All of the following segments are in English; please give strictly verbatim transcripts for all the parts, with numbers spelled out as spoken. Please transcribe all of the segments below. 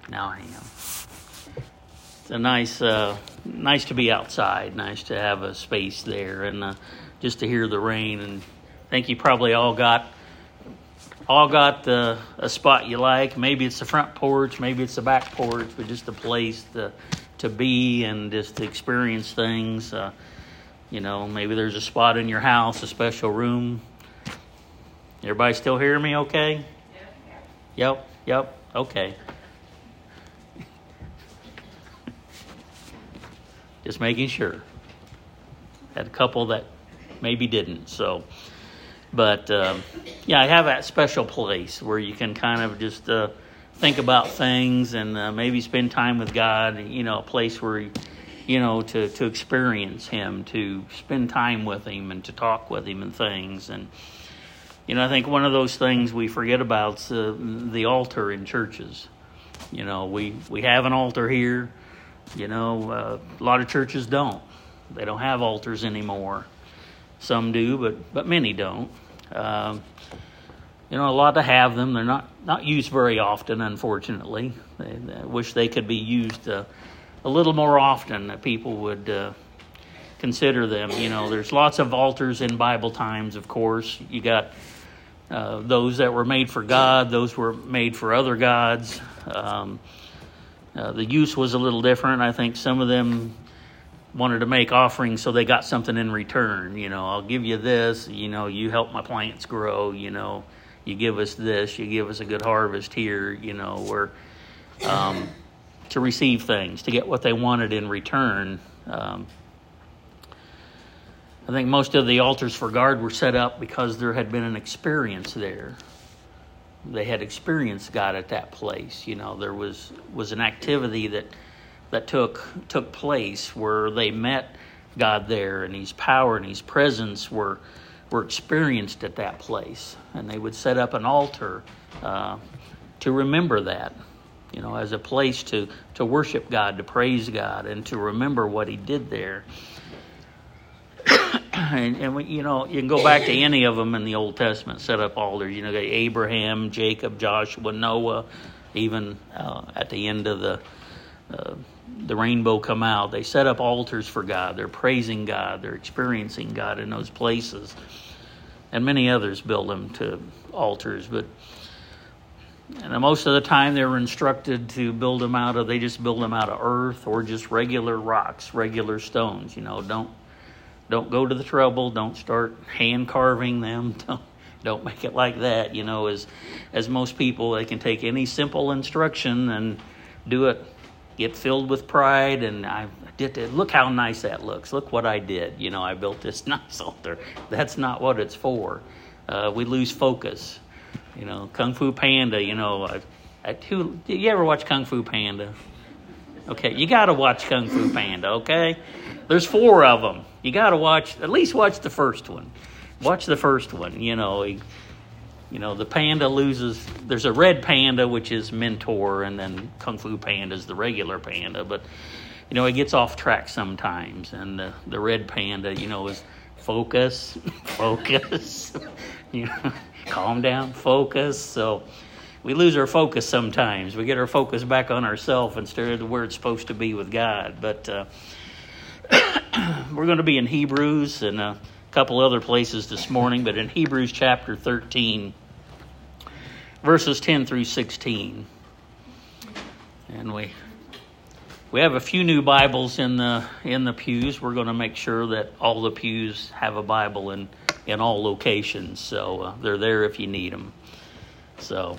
Now I am. It's a nice, uh, nice to be outside. Nice to have a space there, and uh, just to hear the rain. And I think you probably all got, all got uh, a spot you like. Maybe it's the front porch, maybe it's the back porch, but just a place to to be and just to experience things. Uh, you know, maybe there's a spot in your house, a special room. Everybody still hear me? Okay. Yep. Yep. Okay. Just making sure. Had a couple that maybe didn't. So, but um, yeah, I have that special place where you can kind of just uh, think about things and uh, maybe spend time with God. You know, a place where, you know, to to experience Him, to spend time with Him, and to talk with Him and things. And you know, I think one of those things we forget about is uh, the altar in churches. You know, we we have an altar here. You know, uh, a lot of churches don't. They don't have altars anymore. Some do, but but many don't. Um, you know, a lot to have them. They're not, not used very often, unfortunately. They, I wish they could be used uh, a little more often, that people would uh, consider them. You know, there's lots of altars in Bible times, of course. You got uh, those that were made for God, those were made for other gods. Um Uh, the use was a little different. I think some of them wanted to make offerings so they got something in return. You know, I'll give you this, you know, you help my plants grow, you know, you give us this, you give us a good harvest here, you know, where um, to receive things, to get what they wanted in return. Um, I think most of the altars for God were set up because there had been an experience there. They had experienced God at that place. You know, there was was an activity that that took took place where they met God there, and His power and His presence were were experienced at that place. And they would set up an altar uh, to remember that, you know, as a place to to worship God, to praise God, and to remember what He did there. And, and we, you know, you can go back to any of them in the Old Testament, set up altars. You know, Abraham, Jacob, Joshua, Noah, even uh, at the end of the uh, the rainbow come out, they set up altars for God. They're praising God. They're experiencing God in those places. And many others build them to altars. But and most of the time they were instructed to build them out of, they just build them out of earth or just regular rocks, regular stones. You know, don't. Don't go to the trouble. Don't start hand carving them. Don't, don't make it like that. You know, as as most people, they can take any simple instruction and do it, get filled with pride. And I did it. Look how nice that looks. Look what I did. You know, I built this nice altar. That's not what it's for. Uh, we lose focus. You know, Kung Fu Panda. You know, I, I, who, did you ever watch Kung Fu Panda? Okay, you got to watch Kung Fu Panda. Okay, there's four of them. You got to watch, at least watch the first one. Watch the first one. You know, he, you know, the panda loses. There's a red panda, which is Mentor, and then Kung Fu Panda is the regular panda. But, you know, he gets off track sometimes. And the, the red panda, you know, is focus, focus. You know, calm down, focus. So we lose our focus sometimes. We get our focus back on ourselves instead of where it's supposed to be with God. But, uh, we're going to be in Hebrews and a couple other places this morning, but in Hebrews chapter thirteen, verses ten through sixteen. And we we have a few new Bibles in the in the pews. We're going to make sure that all the pews have a Bible in, in all locations, so uh, they're there if you need them. So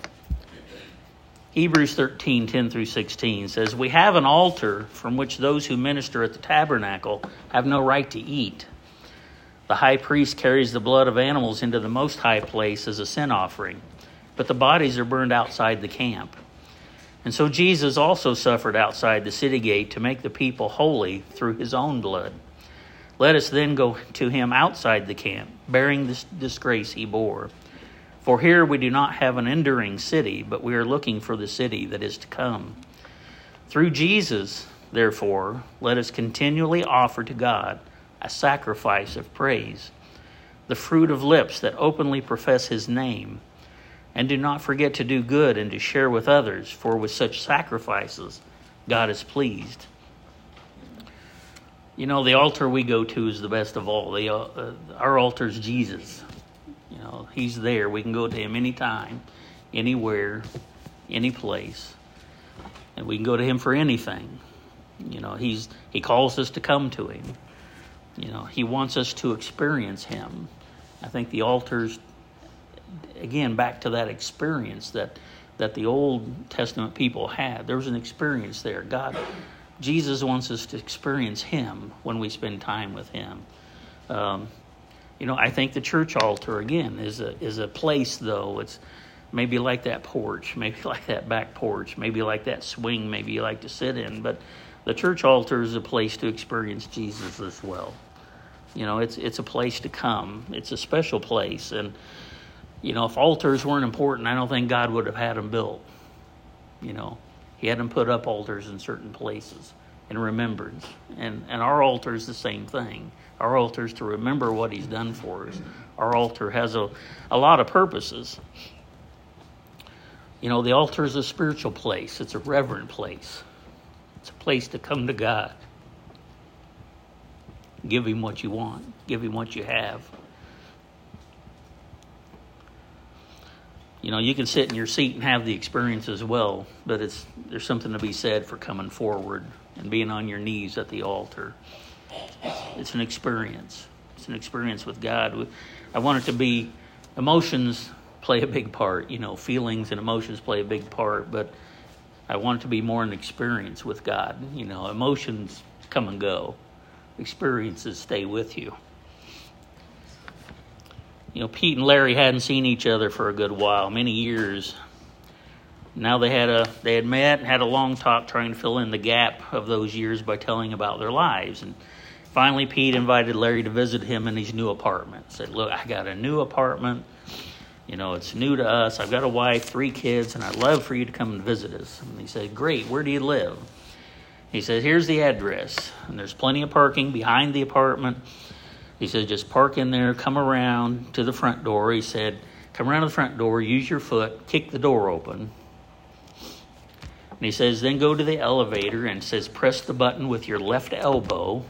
Hebrews thirteen, ten through sixteen says, "We have an altar from which those who minister at the tabernacle have no right to eat. The high priest carries the blood of animals into the most high place as a sin offering, but the bodies are burned outside the camp. And so Jesus also suffered outside the city gate to make the people holy through his own blood. Let us then go to him outside the camp, bearing this disgrace he bore. For here we do not have an enduring city, but we are looking for the city that is to come. Through Jesus, therefore, let us continually offer to God a sacrifice of praise, the fruit of lips that openly profess his name. And do not forget to do good and to share with others, for with such sacrifices, God is pleased. You know, the altar we go to is the best of all. The, uh, our altar is Jesus. You know, he's there. We can go to him anytime, anywhere, any place. And we can go to him for anything. You know, he's he calls us to come to him. You know, he wants us to experience him. I think the altar's, again, back to that experience that that the Old Testament people had. There was an experience there. God, Jesus wants us to experience him when we spend time with him. Um, you know, I think the church altar, again, is a is a place, though. It's maybe like that porch, maybe like that back porch, maybe like that swing maybe you like to sit in. But the church altar is a place to experience Jesus as well. You know, it's it's a place to come. It's a special place. And, you know, if altars weren't important, I don't think God would have had them built. You know, he had them put up altars in certain places in remembrance. And, and our altar is the same thing. Our altar is to remember what he's done for us. Our altar has a, a lot of purposes. You know, the altar is a spiritual place. It's a reverent place. It's a place to come to God. Give him what you want. Give him what you have. You know, you can sit in your seat and have the experience as well, but it's there's something to be said for coming forward and being on your knees at the altar. It's an experience. It's an experience with God. I want it to be, emotions play a big part. You know, feelings and emotions play a big part, but I want it to be more an experience with God. You know, emotions come and go. Experiences stay with you. You know, Pete and Larry hadn't seen each other for a good while, many years. Now they had a they had met and had a long talk trying to fill in the gap of those years by telling about their lives. And finally, Pete invited Larry to visit him in his new apartment. Said, "Look, I got a new apartment. You know, it's new to us. I've got a wife, three kids, and I'd love for you to come and visit us." And he said, "Great, where do you live?" He said, "Here's the address, and there's plenty of parking behind the apartment." He said, "Just park in there, come around to the front door." He said, "Come around to the front door, use your foot, kick the door open." And he says, "Then go to the elevator," and says, "Press the button with your left elbow."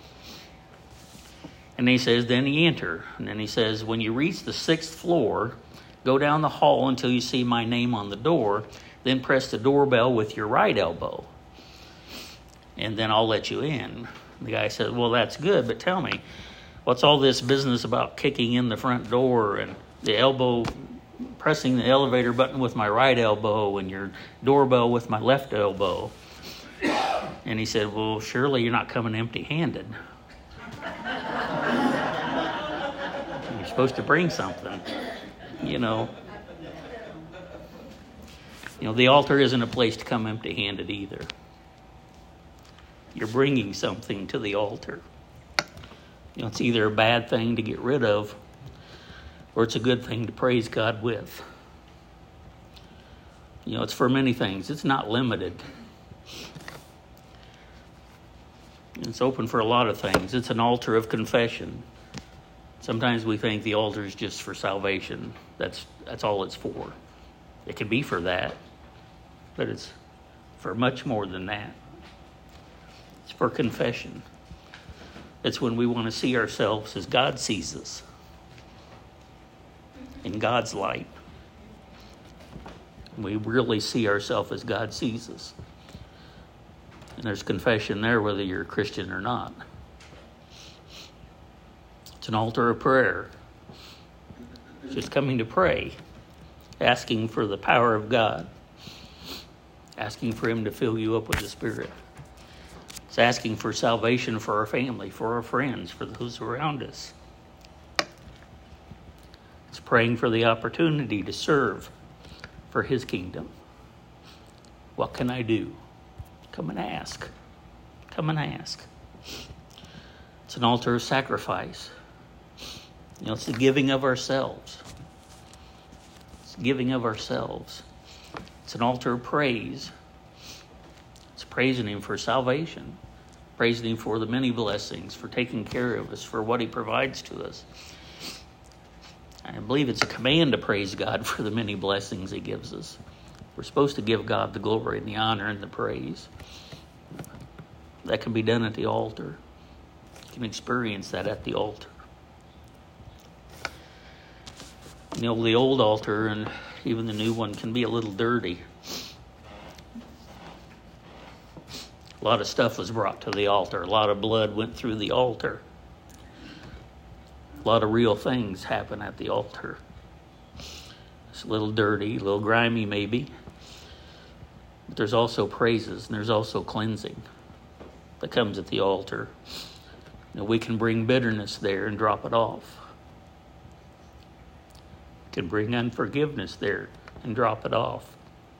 And he says, "Then you enter." And then he says, "When you reach the sixth floor, go down the hall until you see my name on the door. Then press the doorbell with your right elbow. And then I'll let you in." The guy said, "Well, that's good, but tell me, what's all this business about kicking in the front door and the elbow, pressing the elevator button with my right elbow and your doorbell with my left elbow?" And he said, "Well, surely you're not coming empty-handed. You're supposed to bring something, you know." You know, the altar isn't a place to come empty-handed either. You're bringing something to the altar. You know, it's either a bad thing to get rid of, or it's a good thing to praise God with. You know, it's for many things. It's not limited. It's open for a lot of things. It's an altar of confession. Sometimes we think the altar is just for salvation. That's that's all it's for. It can be for that, but it's for much more than that. It's for confession. It's when we want to see ourselves as God sees us, in God's light. We really see ourselves as God sees us. And there's confession there whether you're a Christian or not. It's an altar of prayer. It's just coming to pray, asking for the power of God, asking for him to fill you up with the Spirit. It's asking for salvation for our family, for our friends, for those around us. It's praying for the opportunity to serve for his kingdom. What can I do? Come and ask. Come and ask. It's an altar of sacrifice. You know, it's the giving of ourselves. It's the giving of ourselves. It's an altar of praise. It's praising him for salvation, praising him for the many blessings, for taking care of us, for what he provides to us. I believe it's a command to praise God for the many blessings he gives us. We're supposed to give God the glory and the honor and the praise. That can be done at the altar. You can experience that at the altar. You know, the old altar and even the new one can be a little dirty. A lot of stuff was brought to the altar. A lot of blood went through the altar. A lot of real things happen at the altar. It's a little dirty, a little grimy maybe. But there's also praises and there's also cleansing that comes at the altar. You know, we can bring bitterness there and drop it off. We can bring unforgiveness there and drop it off.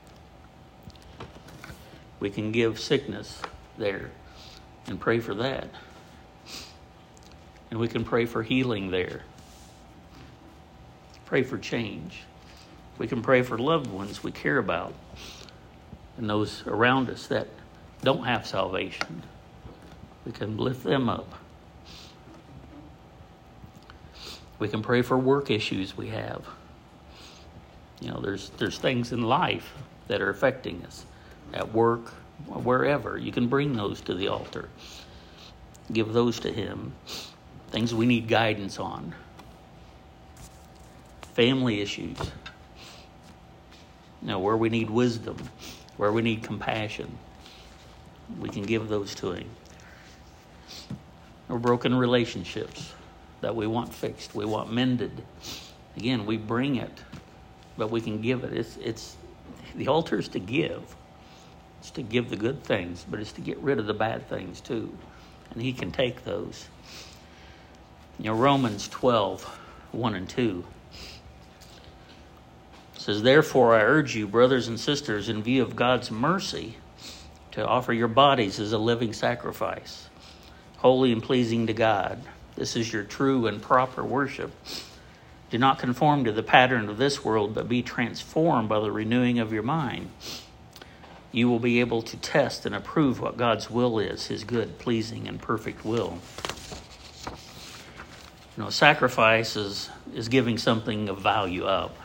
We can give sickness there and pray for that. And we can pray for healing there. Pray for change. We can pray for loved ones we care about and those around us that don't have salvation. We can lift them up. We can pray for work issues we have. You know, there's there's things in life that are affecting us at work, wherever. You can bring those to the altar. Give those to him. Things we need guidance on. Family issues. You know, where we need wisdom, where we need compassion. We can give those to him. Or broken relationships that we want fixed, we want mended. Again, we bring it, but we can give it. It's it's the altar is to give. It's to give the good things, but it's to get rid of the bad things too. And he can take those. You know, Romans twelve, one and two says, "Therefore I urge you, brothers and sisters, in view of God's mercy, to offer your bodies as a living sacrifice, holy and pleasing to God. This is your true and proper worship. Do not conform to the pattern of this world, but be transformed by the renewing of your mind. You will be able to test and approve what God's will is, his good, pleasing, and perfect will." You know, sacrifice is, is giving something of value up.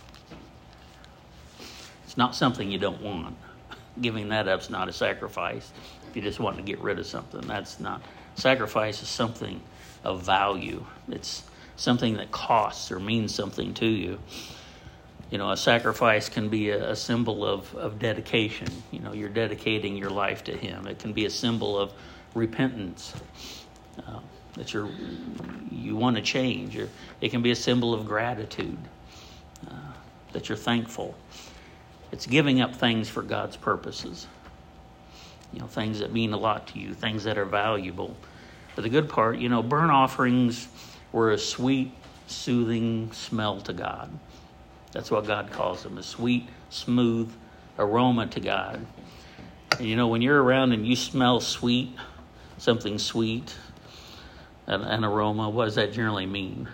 It's not something you don't want. Giving that up is not a sacrifice. If you just want to get rid of something, that's not. Sacrifice is something of value. It's something that costs or means something to you. You know, a sacrifice can be a, a symbol of, of dedication. You know, you're dedicating your life to him. It can be a symbol of repentance, uh, that you're, you want to change. Or it can be a symbol of gratitude, uh, that you're thankful. It's giving up things for God's purposes. You know, things that mean a lot to you, things that are valuable. But the good part, you know, burnt offerings were a sweet, soothing smell to God. That's what God calls them, a sweet, smooth aroma to God. And you know, when you're around and you smell sweet, something sweet, an, an aroma, what does that generally mean?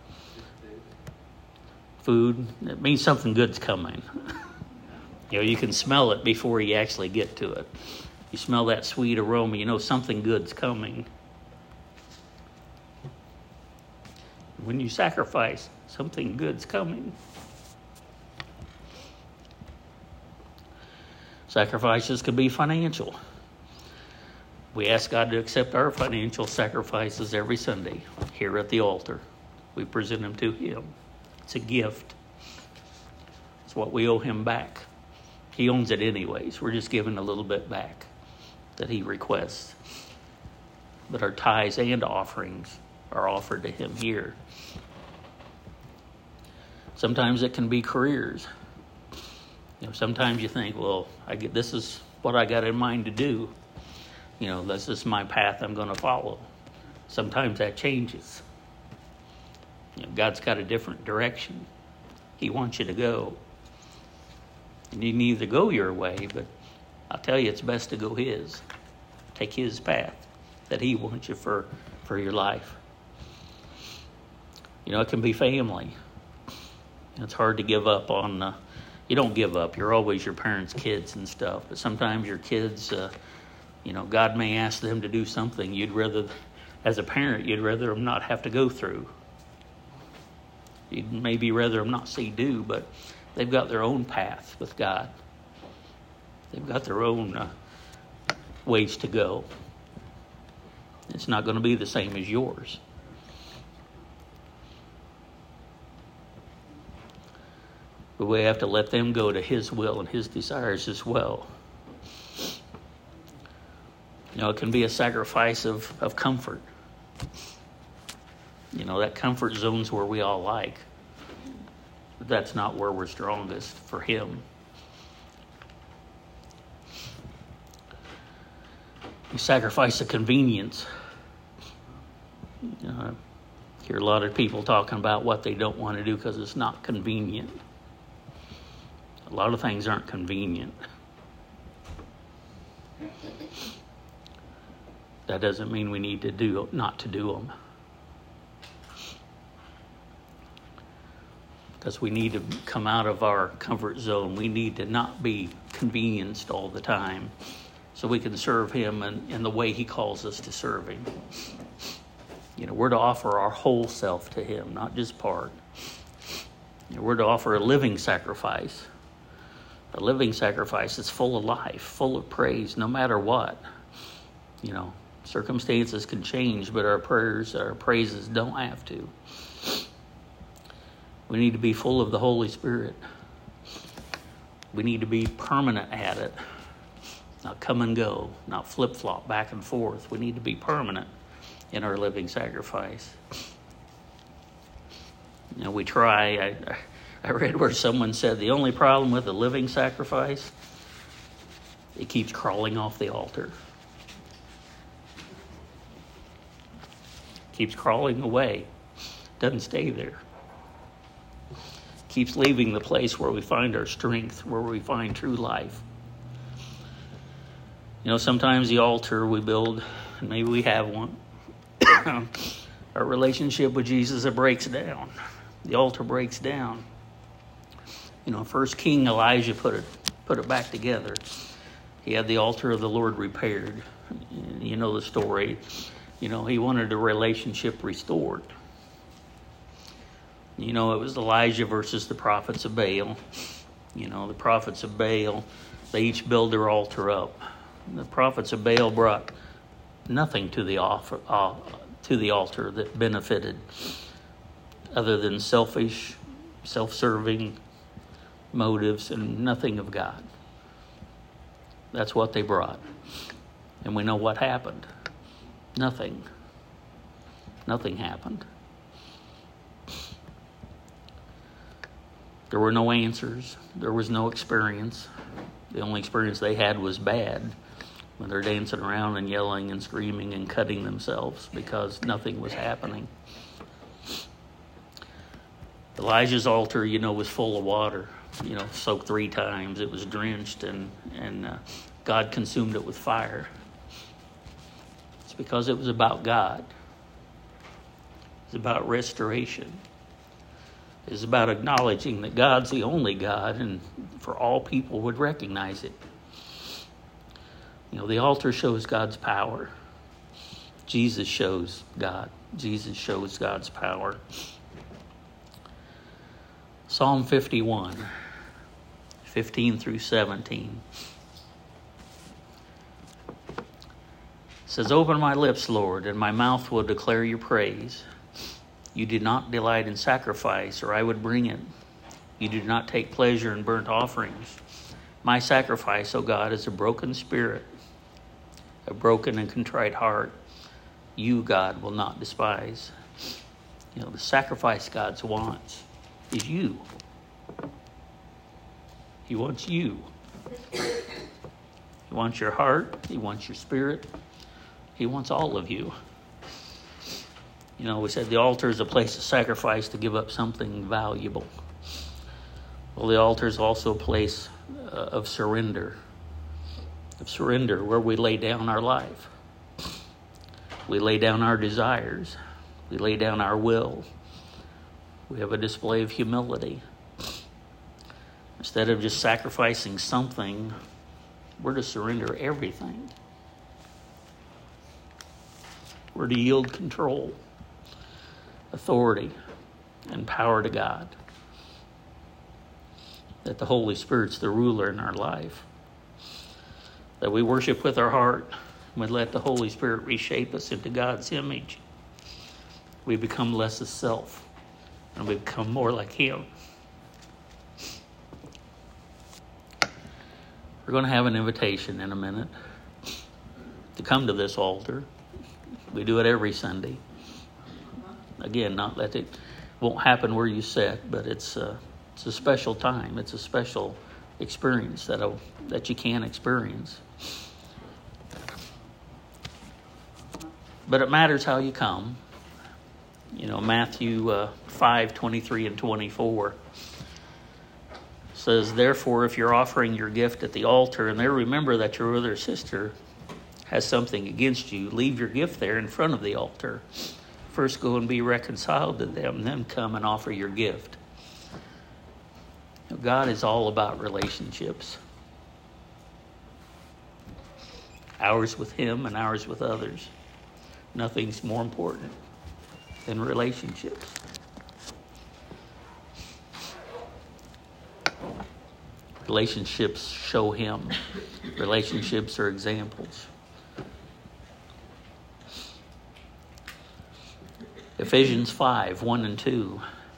Food. It means something good's coming. You know, you can smell it before you actually get to it. You smell that sweet aroma, you know something good's coming. When you sacrifice, something good's coming. Sacrifices could be financial. We ask God to accept our financial sacrifices every Sunday here at the altar. We present them to him. It's a gift. It's what we owe him back. He owns it anyways. We're just giving a little bit back that he requests. But our tithes and offerings are offered to him here. Sometimes it can be careers. You know, sometimes you think, well, I get this is what I got in mind to do. You know, this is my path I'm going to follow. Sometimes that changes. You know, God's got a different direction he wants you to go. And you can either go your way, but I'll tell you, it's best to go his. Take his path that he wants you for, for your life. You know, it can be family. It's hard to give up on, uh, you don't give up. You're always your parents' kids and stuff. But sometimes your kids, uh, you know, God may ask them to do something you'd rather, as a parent, you'd rather them not have to go through. You'd maybe rather them not see do, but they've got their own path with God. They've got their own uh, ways to go. It's not going to be the same as yours. But we have to let them go to His will and His desires as well. You know, it can be a sacrifice of, of comfort. You know, that comfort zone's where we all like. But that's not where we're strongest for Him. You sacrifice the convenience. You know, I hear a lot of people talking about what they don't want to do because it's not convenient. A lot of things aren't convenient. That doesn't mean we need to do not to do them. Because we need to come out of our comfort zone. We need to not be convenienced all the time so we can serve Him in, in the way He calls us to serve Him. You know, we're to offer our whole self to Him, not just part. You know, we're to offer a living sacrifice. A living sacrifice that's full of life, full of praise, no matter what. You know, circumstances can change, but our prayers, our praises don't have to. We need to be full of the Holy Spirit. We need to be permanent at it. Not come and go, not flip-flop back and forth. We need to be permanent in our living sacrifice. You know, we try. I, I read where someone said the only problem with a living sacrifice, it keeps crawling off the altar. Keeps crawling away. Doesn't stay there. Keeps leaving the place where we find our strength, where we find true life. You know, sometimes the altar we build, and maybe we have one, our relationship with Jesus, it breaks down. The altar breaks down. You know, First King Elijah put it put it back together. He had the altar of the Lord repaired. You know the story. You know, he wanted a relationship restored. You know, it was Elijah versus the prophets of Baal. You know, the prophets of Baal, they each build their altar up. The prophets of Baal brought nothing to the offer, uh, to the altar that benefited, other than selfish, self-serving motives and nothing of God. That's what they brought. And we know what happened. Nothing. Nothing happened. There were no answers. There was no experience. The only experience they had was bad, when they're dancing around and yelling and screaming and cutting themselves because nothing was happening. Elijah's altar, you know, was full of water, you know, soaked three times. It was drenched, and, and uh, God consumed it with fire. It's because it was about God. It's about restoration. It's about acknowledging that God's the only God, and for all people would recognize it. You know, the altar shows God's power. Jesus shows God. Jesus shows God's power. Psalm fifty-one, fifteen through seventeen. It says, "Open my lips, Lord, and my mouth will declare your praise. You did not delight in sacrifice, or I would bring it. You did not take pleasure in burnt offerings. My sacrifice, O God, is a broken spirit, a broken and contrite heart. You, God, will not despise." You know, the sacrifice God wants is you. He wants you. He wants your heart. He wants your spirit. He wants all of you. You know, we said the altar is a place of sacrifice to give up something valuable. Well, the altar is also a place uh, of surrender. Of surrender, where we lay down our life. We lay down our desires. We lay down our will. We have a display of humility. Instead of just sacrificing something, we're to surrender everything. We're to yield control, authority, and power to God. That the Holy Spirit's the ruler in our life. That we worship with our heart. We let the Holy Spirit reshape us into God's image. We become less of self, and we become more like Him. We're going to have an invitation in a minute to come to this altar. We do it every Sunday. Again, not that it won't happen where you sit, but it's a, it's a special time. It's a special experience that I, that you can experience. But it matters how you come. You know, Matthew uh, five, twenty-three and twenty-four says, therefore, if you're offering your gift at the altar and there remember that your brother or sister has something against you, leave your gift there in front of the altar. First go and be reconciled to them, then come and offer your gift. You know, God is all about relationships. Ours with Him and ours with others. Nothing's more important than relationships. Relationships show Him. Relationships are examples. Ephesians five, one and two.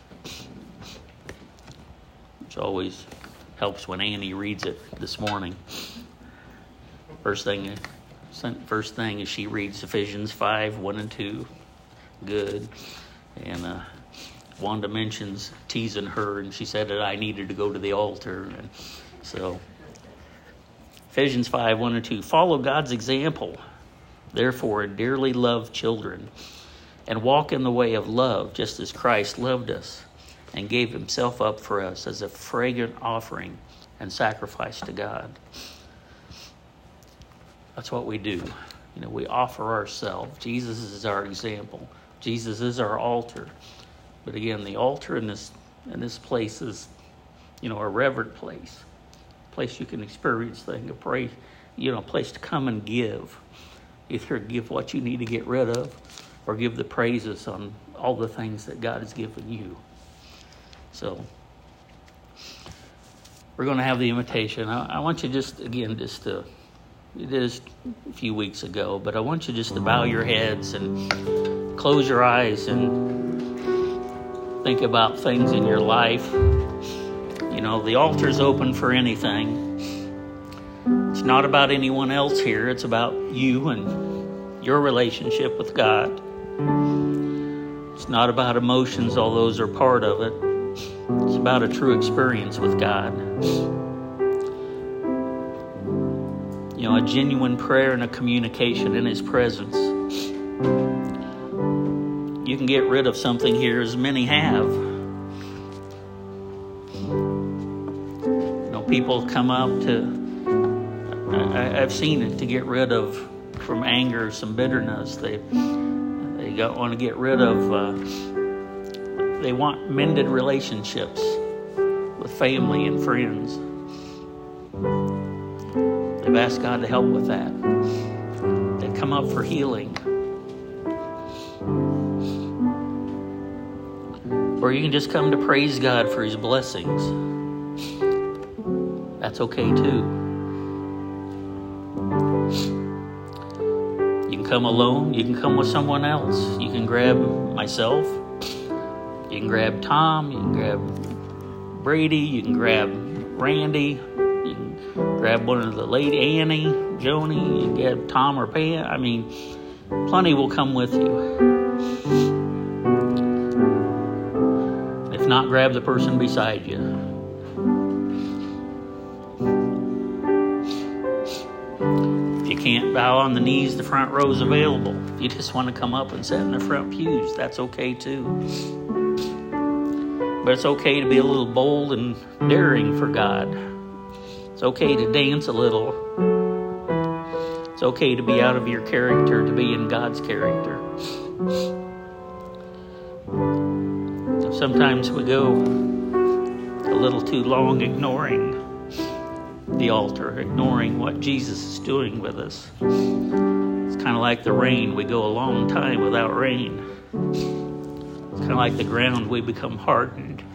Which always helps when Annie reads it this morning. First thing, first thing is she reads Ephesians five, one and two. Good. And uh, Wanda mentions teasing her, and she said that I needed to go to the altar. And so, Ephesians five, one and two. Follow God's example, therefore, dearly loved children, and walk in the way of love, just as Christ loved us and gave Himself up for us as a fragrant offering and sacrifice to God. That's what we do. You know, we offer ourselves. Jesus is our example. Jesus is our altar. But again, the altar in this in this place is, you know, a reverent place. A place you can experience things, a place, you know, a place to come and give. Either give what you need to get rid of, or give the praises on all the things that God has given you. So, we're going to have the invitation. I, I want you just, again, just to, it is a few weeks ago, but I want you just to bow your heads and close your eyes and think about things in your life. You know, the altar's open for anything. It's not about anyone else here. It's about you and your relationship with God. It's not about emotions, all those are part of it. It's about a true experience with God. You know, a genuine prayer and a communication in His presence. You can get rid of something here, as many have. You know, people come up to, I, I've seen it, to get rid of, from anger, some bitterness. They they got, want to get rid of, uh, they want mended relationships with family and friends. They've asked God to help with that. They come up for healing. Or you can just come to praise God for His blessings. That's okay too. You can come alone. You can come with someone else. You can grab myself. You can grab Tom. You can grab Brady. You can grab Randy. You can grab one of the lady, Annie, Joni. You can grab Tom or Pam. I mean, plenty will come with you. If not, grab the person beside you. If you can't bow on the knees, the front row is available. If you just want to come up and sit in the front pews, that's okay too. But it's okay to be a little bold and daring for God. It's okay to dance a little. It's okay to be out of your character, to be in God's character. Sometimes we go a little too long ignoring the altar, ignoring what Jesus is doing with us. It's kind of like the rain. We go a long time without rain. It's kind of like the ground, we become hardened.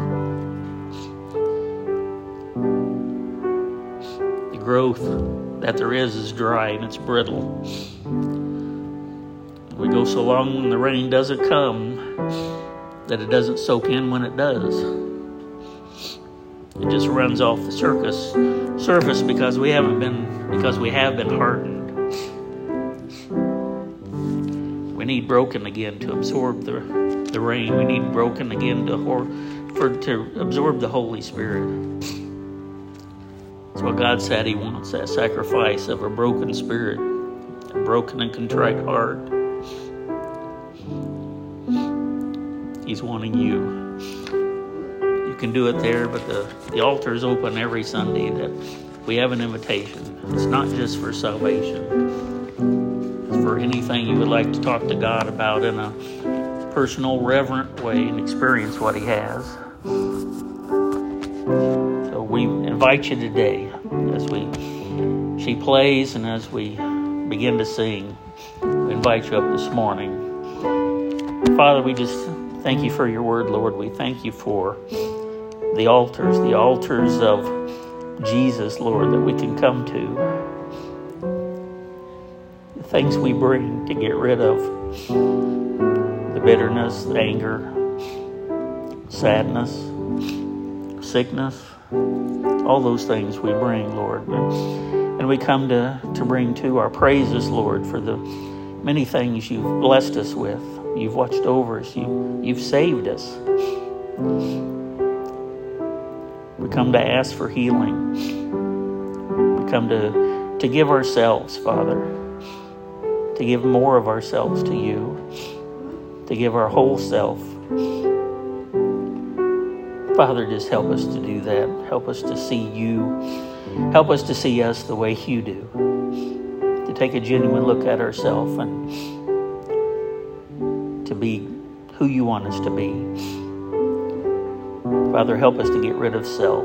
The growth that there is is dry and it's brittle. We go so long when the rain doesn't come that it doesn't soak in when it does. It just runs off the surface, surface because we haven't been, because we have been hardened. We need broken again to absorb the, the rain. We need broken again to for to absorb the Holy Spirit. That's what God said He wants, that sacrifice of a broken spirit, a broken and contrite heart. He's wanting you. You can do it there, but the, the altar is open every Sunday. That we have an invitation. It's not just for salvation. It's for anything you would like to talk to God about in a personal, reverent way and experience what He has. So we invite you today as we she plays and as we begin to sing. We invite you up this morning. Father, we just thank you for your word, Lord. We thank you for the altars, the altars of Jesus, Lord, that we can come to. The things we bring to get rid of the bitterness, the anger, sadness, sickness, all those things we bring, Lord. And we come to, to bring to our praises, Lord, for the many things you've blessed us with. You've watched over us. You, you've saved us. We come to ask for healing. We come to, to give ourselves, Father, to give more of ourselves to you, to give our whole self. Father, just help us to do that. Help us to see you. Help us to see us the way you do. To take a genuine look at ourselves and to be who you want us to be. Father, help us to get rid of self.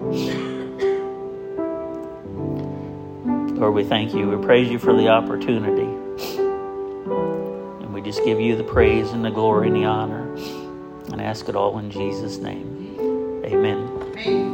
Lord, we thank you. We praise you for the opportunity. And we just give you the praise and the glory and the honor. And ask it all in Jesus' name. Amen.